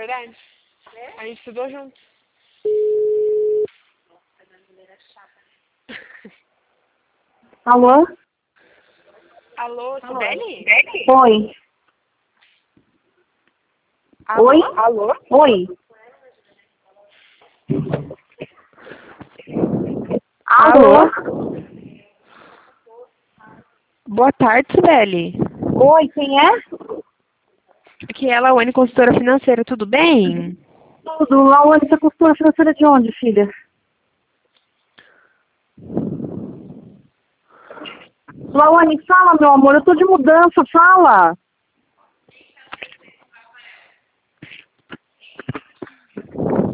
verdade? A gente estudou junto. Alô? Alô, Sibeli? Oi. Alô? Oi? Alô? Oi. Alô? Alô? Boa tarde, Sibeli. Oi, quem é? Aqui é a Lawane, consultora financeira, tudo bem? Tudo. Lawane, você costura financeira de onde, filha? Lawane, fala, meu amor. Eu tô de mudança, fala.